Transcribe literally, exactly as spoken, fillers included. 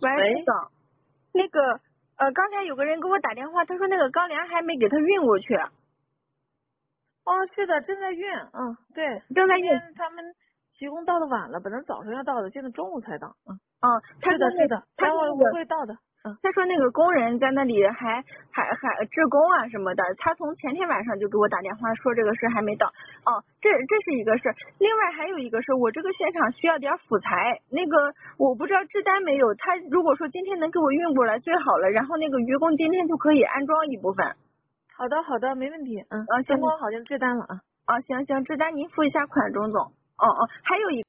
喂， 喂市长，那个呃，刚才有个人给我打电话，他说那个钢梁还没给他运过去， 哦，是的，正在运，嗯，对， 正在运。 今天他们提供到的晚了，本来早上要到的，现在中午才到，嗯， 嗯，他是的， 说那是的，待会儿我他说那个会到的，嗯， 他说那个工人在那里还还还职工啊什么的，他从前天晚上就给我打电话说这个事还没到。哦，这这是一个事，另外还有一个事，我这个现场需要点辅材，那个我不知道制单没有，他如果说今天能给我运过来最好了，然后那个愚公今天就可以安装一部分。 好的，好的，没问题，嗯， 啊，行灯光好像制单了啊。 啊，行行，制单您付一下款，钟总。哦哦，还有一。